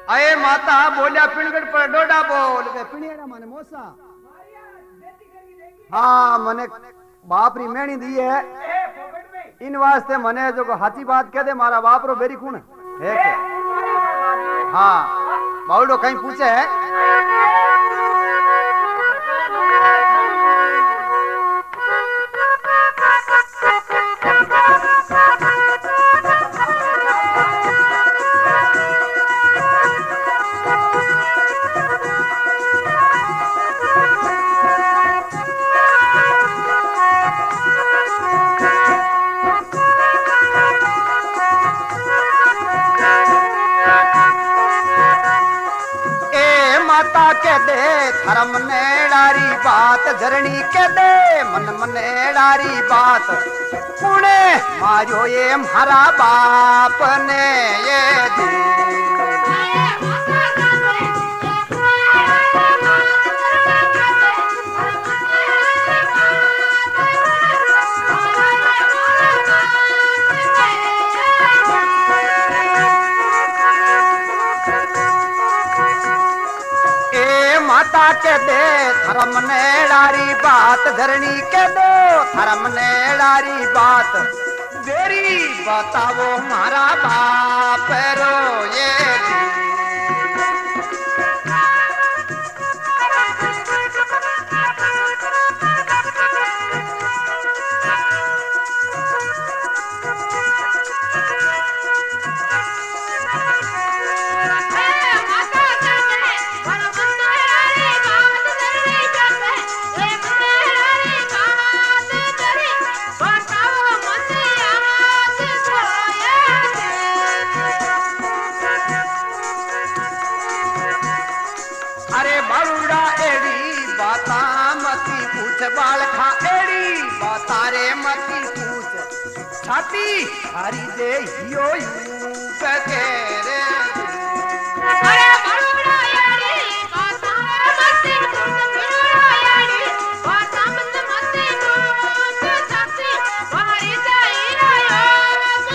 अये माता बोलिया पिणगढ़ पर डोडा बोल के पिणियाड़ा माने मोसा। हाँ मने बाप री मेणी दी है इन वास्ते मने जो को हाची बात कह दे मारा बाप रो बेरी कौन है के? हाँ बाउडो कहीं पूछे है के दे धर्म नेड़ारी बात झरणी के दे मन मनेड़ारी बात पुणे मारो ये मारा बाप ने ये दी। माता के दे धर्म नेड़ारी बात धरणी के दो धर्म नेड़ारी बात बेरी बताओ मारा बाप रो ये बाल खा एड़ी बतारे मती पूछ छाती हरी दे हियो के रे अरे बड़ुड़ा यारी बतारे मती पूछ बड़ुड़ा यारी बता मती पूछ छाती हरी दे हियो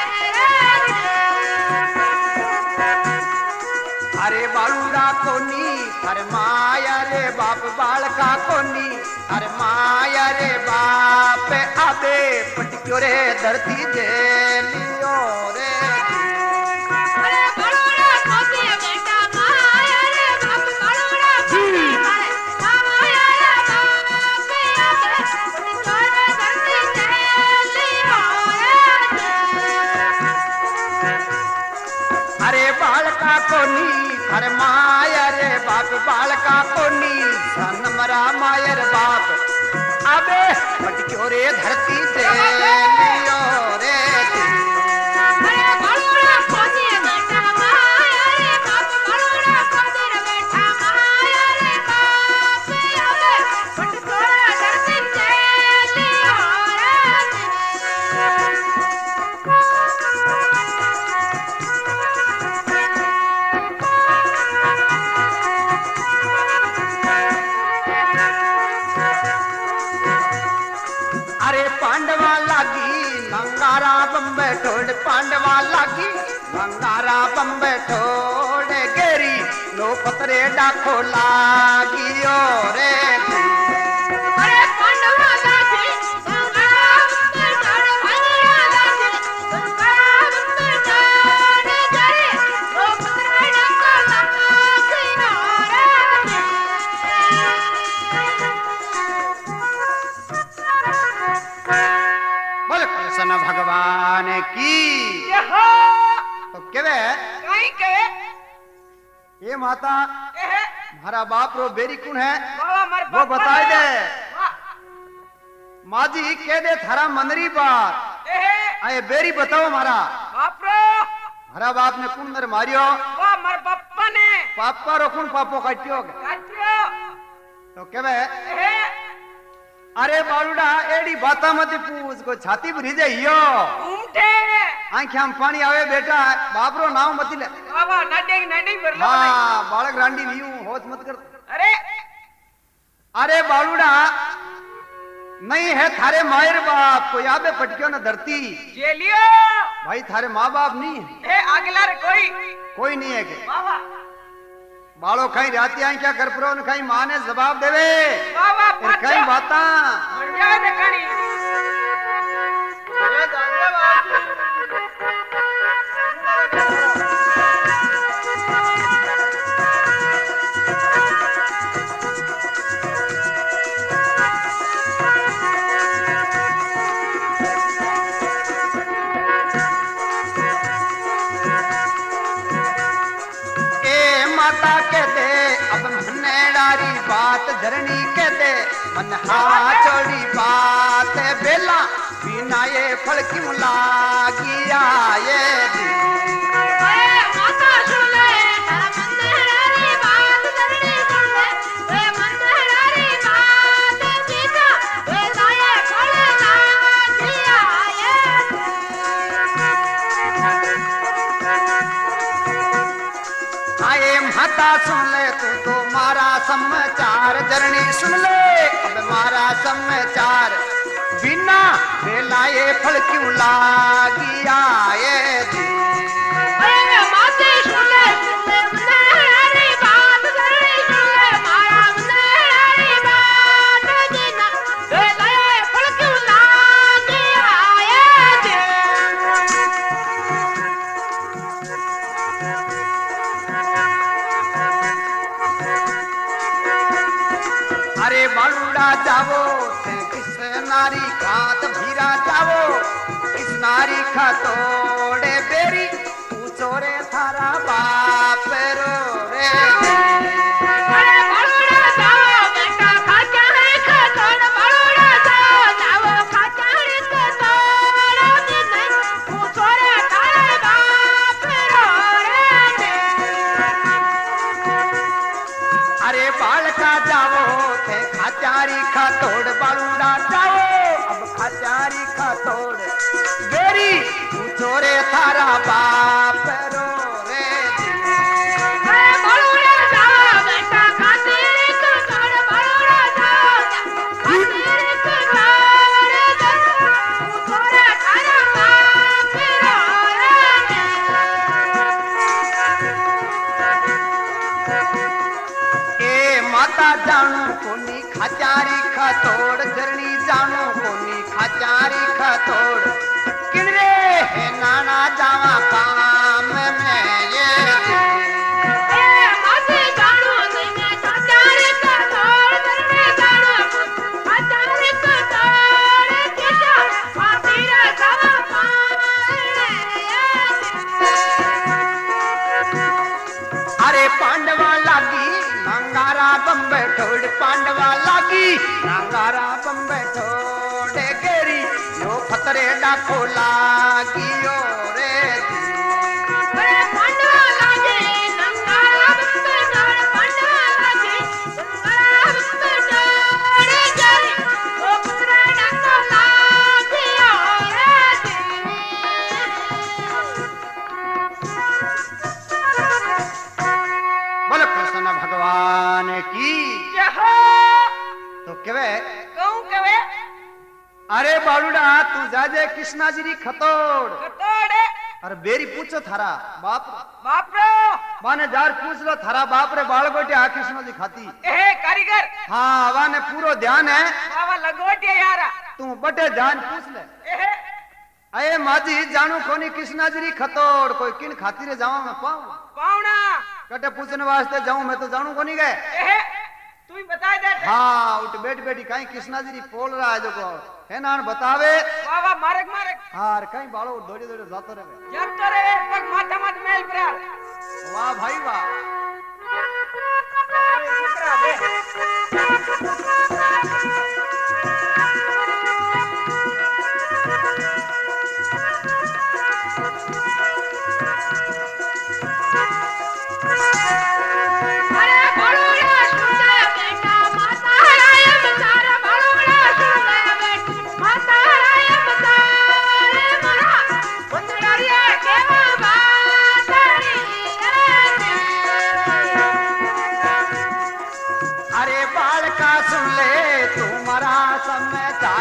अरे बड़ुड़ा कोनी अरे माया रे बाप बाल का कोनी अरे माया रे बाप आबे पटक्यो रे धरती दे लियो रे अरे बड़ोड़ा खोती बेटा माया रे बाप बड़ोड़ा खोती माया रे बाप आबे पटक्यो रे धरती दे लियो रे अरे बालका कोनी अरे माया रे बाप बालका कोनी मरा मायर बाप अबे पटक्यो रे धरती दे लियो रे अरे बड़ोड़ा खोती बेटा माया रे बाप बड़ोड़ा खोती बेटा माया रे बाप अबे पटक्यो रे धरती दे लियो पांडवा लागी मंगारा बम्बे ठोड़ पांडवा लागी मंगारा बम्बे ठोड़ गेरी लो पतरे डाको लागी ओ रे अरे पांडवा लागी मंगारा बम्बे ठोड़ पांडवा लागी मंगारा बम्बे ठोड़ गेरी लो पतरे डाको लागी ओ रे कृष्ण भगवान की तो केवे ये माता हमारा बाप रो बेरी कौन है वो बताए दे माजी कह दे थारा मंदरी बात आए बेरी बताओ हमारा बाप रो हमारा बाप ने कौन नर मारियो मार पापा ने पापा रो कौन पापो काटियो तो केवे अरे बालूडा एडी बाता मत पूछ को छाती भरी जाइयो उमटे आंखें में पानी आवे बेटा बापरो नाम मत ले बाबा नडे भर लो हां बालक रांडी लियो होश मत कर अरे बालूडा नहीं है थारे मायर बाप कोई आबे पटक्यो न धरती जे लियो भाई थारे माँ बाप नहीं है ए अगला रे कोई नहीं है के बाबा बालो कहीं राती आई क्या कर परो न कहीं माँ ने जवाब देवे बाबा कहीं बाता बढ़िया देखनी माता के दे अब मनेडारी बात धरनी के दे मन हाथ छोड़ी बात बेला बिना ये फल क्यों लागी आए माता सुन ले मनेडारी बात धरनी सुन ले मनेडारी बात बिना बेला ये फल लागी आए आए माता सुन ले तू तो मारा समाचार जरनी सुन ले अब मारा समाचार बिना बेला ये फल क्यों लागी आए माते सुन ले मनेडारी बात धरनी सुन ले मारा मनेडारी बात बिना बेला ये फल क्यों लागी आए अरे बालूड़ा जावो किस नारी खात भीरा जावो किस नारी खतोड़े बेरी पूछो रे थारा बाप रो रे अरे बड़ोड़ा जाओ बेटा खाचा है खतोड़ बड़ोड़ा जाओ खाचा है खतोड़ दिन पूछो रे थारे बाप रो रे अरे बालका जावो थे खाचारी खतोड़ बालूड़ा जाओ अब खाचारी खतोड़ बेरी पूछो रे थारा बाप रो रे अरे बड़ोड़ा जाओ बेटा खाचा है खतोड़ बड़ोड़ा जाओ खाचा है खतोड़ दिन पूछो रे थारा बाप रो रे ए माता जानू कोनी खाचारी खतोड़ जरनी जानू कोनी खाचारी खतोड़ किनरे है नाना जावा काम में ये माते जानो मैं खाचारी खतोड़ करने जानो खाचारी खतोड़ केशा मातीरा जावा अरे पांडवा लागी नंगारा बम्बे ठोड़ पांडवा लागी नंगारा बम्बे ठोड़ गेरी यो फतरे डाको लागी यो रे अरे पांडवा लागे नंगारा बम्बे ठोड़ पांडवा लागे नंगारा बम्बे ठोड़ गरी ओ पुत्रा डाको लागे बोलो कृष्ण भगवान की जय हो तो केवे कहूं कवे अरे बालूड़ा तू जाजे कृष्णा जी री खतोड़ खतोड़े अरे बेरी पूछो थारा बाप बाप रो माने जार पूछ लो थारा बाप रे बाल गोटे आ कृष्णा जी खाती ए कारीगर हाँ वाने पूरो ध्यान है बाबा लगोटिया यारा तू बटे ध्यान पूछ ले ए अये माजी जानू कोनी कृष्णा जी री खतोड़ कोई किन खातिर जावा मैं पाऊं पावना कटे पूछने वास्ते जाऊं मैं तो जानू कोनी गए ए तू ही बता दे हाँ उठ बैठ बैठी कहीं कृष्णा जी री पोल रहा है जो को है नान बतावे बाबा मारक मारक हार कहीं बालो दौड़ी दौड़ी जातो रहे जब तो रे पग माथा मत मेल पर वाह भाई वाह दूसरा अरे बड़ोड़ा सुन बेटा माता रायम तारा बड़ोड़ा सुन बेटा माता रायम तारे मरा पुत्रड़िया केवा बातरी अरे बाल का सुन ले तुम्हारा समाचार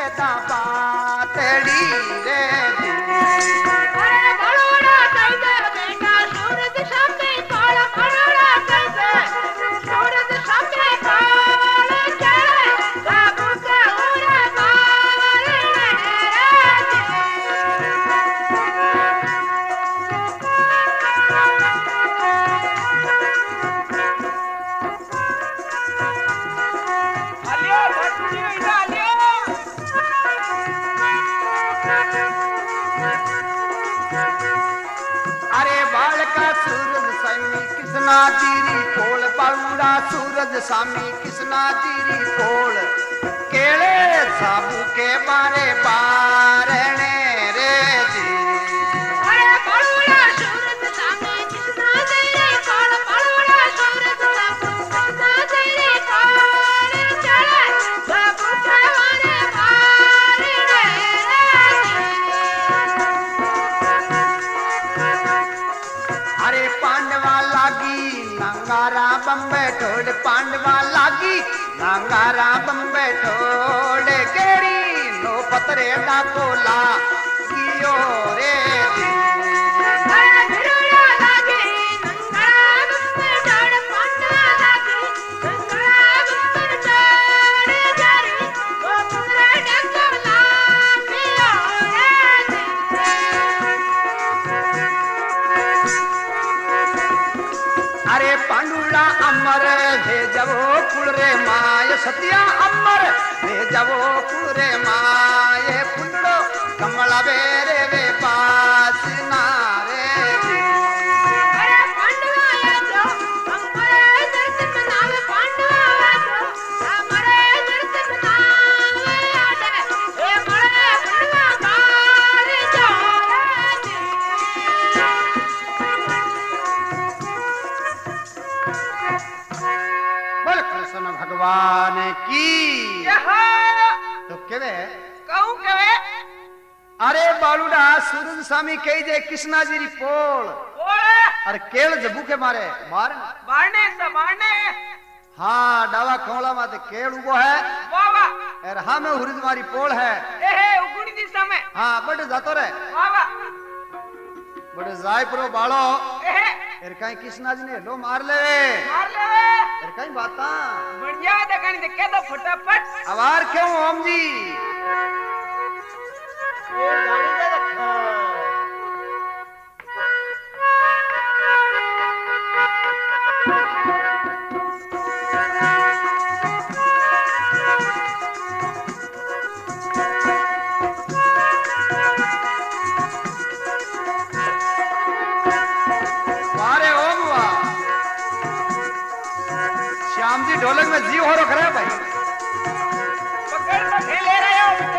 दा बातड़ी रे अरे बड़ोड़ा कैसे बेटा सूरज सामने काला बड़ोड़ा कैसे सूरज सामने काला चले बाबू के उरे मारे आलियो भटजी इधर आलियो अरे बालका सूरज सामी किसना जीरी कोल बालूड़ा सूरज सामी किसना जीरी कोल केले साबू के बारे बारने रे जी अरे बड़ोड़ा सूरज सामने किसना तेरे काला बड़ोड़ा सूरज सामने किसना तेरे काला चले बाबू के उरे मारे अरे पांडवा लागी नंगारा बम्बे ठोड़ पांडवा लागी नंगारा बम्बे ठोड़ केरी नो पतरे डाकोला कियो रे दी अरे बिरुड़ा लागे नंगरा बम्बे डाड़ पांडा लागे नंगरा बम्बे डाड़ जारी वो पुरे डंगला पियो रे अरे पांडुला अमर भेजवो कुल रे माय सतिया अमर भेजवो कुल रे माय पुंडो कमला बेरे वे पास नारे अरे पांडवा यादो हमारे दर्शन मनावे पांडवा यादो हमारे दर्शन मनावे यादे ए बड़े पांडवा गार जोरे बोल कृष्ण भगवान की यहा तो केवे कहूं केवे अरे बालूडा सूरज स्वामी कही जे कृष्णा जी री पोल ओए अरे केल जबू के मारे मार बारने से बारने हाँ डावा खोला माते केल उगो है वाह वाह और हाँ में हुरिद मारी पोल है एहे उगुड़ी दिशा में हाँ बड़ जातो रे वाह वाह बड़े जाय प्रो बालो एहे एर काई कृष्णा जी ने लो मार ले मार ले एर काई बाता बढ़िया देखनी दे के दो फटाफट अवार क्यों ओम जी ये गाड़ी दे रखा वारे ओम वाह श्याम जी ढोलक में जीव हो रख रहे भाई पकड़ के ले रहे हो मुझे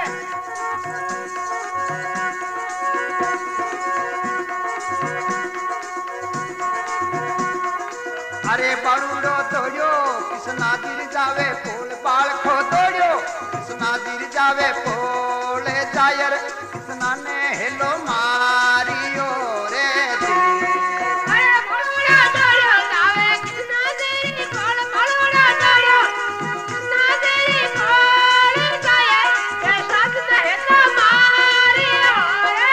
अरे बालूडो तोड़ियो कृष्णा दिल जावे पोल बाल खो तोड़ियो कृष्णा दिल जावे पोल जायर कृष्णा ने हेलो मारियो रे दी अरे बड़ोड़ा डाड़ो लावे कितना तेरी काला बड़ोड़ा डाड़ो कितना तेरी काल जाए के साथ सहेता मारे रे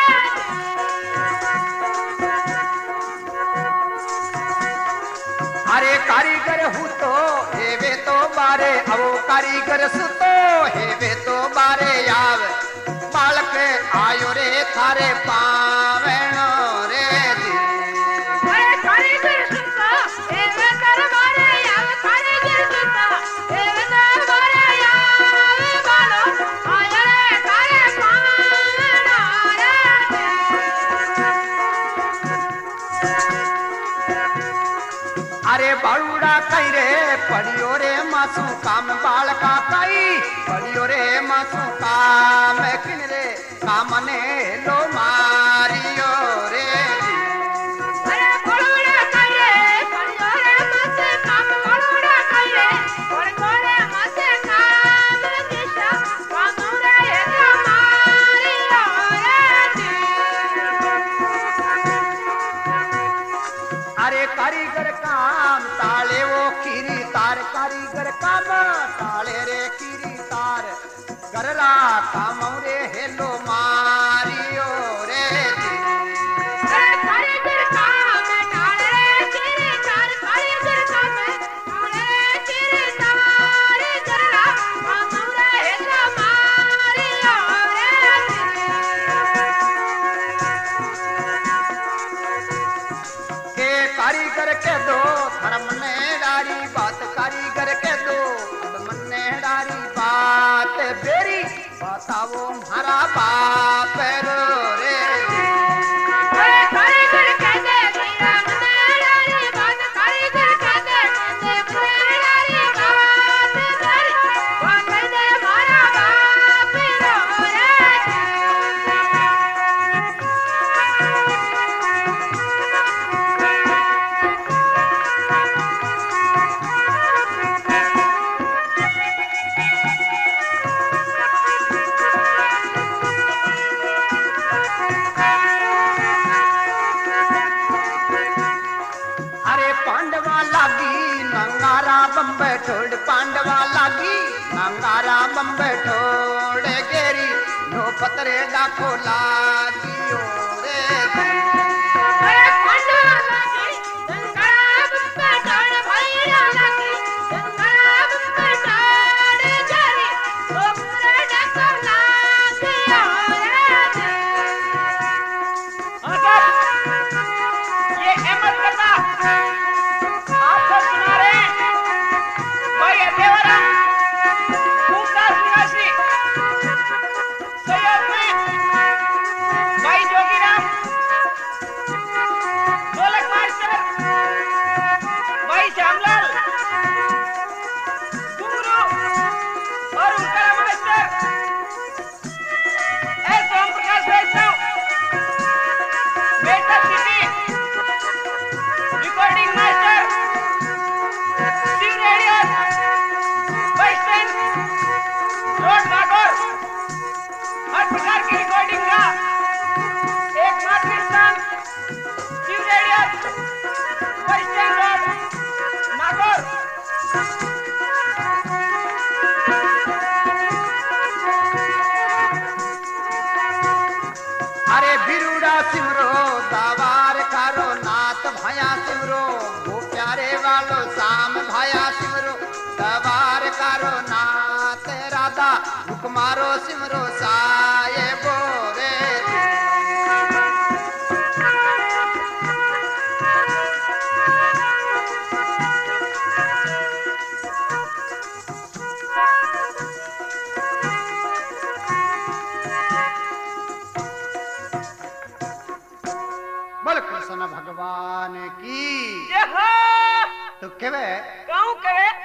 अरे कारीगर हूँ तो हेवे तो बारे अवो कारीगर सुतो हेवे तो बारे याव बालक आयो रे थारे पावेणो रे दी अरे कारीगर सुनता एवे कर मारे याव कारीगर सुनता एवे कर मारे याव बालो आया रे करे पाना रे अरे बालूड़ा कई रे पड़ियो रे मासू काम बालका कई पड़ियो रे मासू काम किन रे काम ने लो मारियो रे अरे बड़ोड़ा करे बड़ोड़ा मत काम बड़ोड़ा करे और गोरे मत काम दिशा कानूरे हमारी अरे कारीगर काम ताले वो किरी तार कारीगर काम ताले रे किरी तार गररा हमरे हेलो मारियो रे जी कारे गिरता में डाले तेरे तार कारे गिरता में डाले तेरे तार जरा हमरा हेला मारी रे के कारीगर के दो धर्म ने डारी बात कारीगर के दो अब मन्ने डारी बात बेरी बताओ हमारा बाप रो रे जी कारीगर कहते मेरा मनारी बात कारीगर कहते मेरी बात तेरी बात कहते हमारा बाप रो रे अरे पांडवा लागी नंगारा बम्बे ठोड़ पांडवा लागी नंगारा बम्बे ठोड़ गेरी नो पतरे डाको लागियो रे जी पंडा लागी गंगाब पटाड़ भैया लागी गंगाब पटाड़ जरी ओ पूरे डको लागी रे ये अहमद करना आपको सुना रहे हैं भाई देवरा खूबदास निवासी सैयद में भाई जोगीराम ढोलक मास्टर भाई श्यामलाल घुंगरू और उनका मास्टर एस ओम प्रकाश वैष्णव बेटा city recording master Shiv radio western road Nagaur हर प्रकार की रिकॉर्डिंग का एकमात्र स्थान Shiv radio western road Nagaur अरे बिरुड़ा सिमरो दावार कारो नाथ भया सिमरो वो प्यारे वालो शाम भया सिमरो दवार कारो नाथ राधा हुकमारो सिमरो साये बोरे बोल कृष्ण भगवान की जय हो तो केवे गाँव कहे